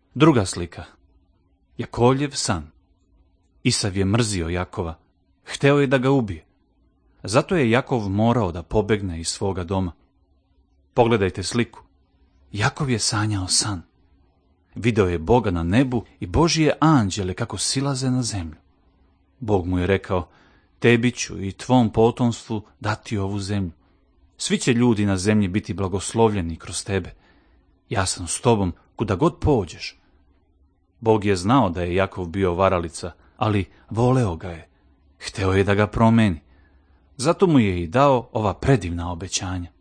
Druga slika. Jakovljev san. Isav je mrzio Jakova. Hteo je da ga ubije. Zato je Jakov morao da pobegne iz svoga doma. Pogledajte sliku. Jakov je sanjao san. Video je Boga na nebu i Božije anđele kako silaze na zemlju. Bog mu je rekao, tebi ću i tvom potomstvu dati ovu zemlju. Svi će ljudi na zemlji biti blagoslovljeni kroz tebe. Ja sam s tobom kuda god pođeš. Bog je znao da je Jakov bio varalica, ali voleo ga je. Hteo je da ga promeni. Zato mu je i dao ova predivna obećanja.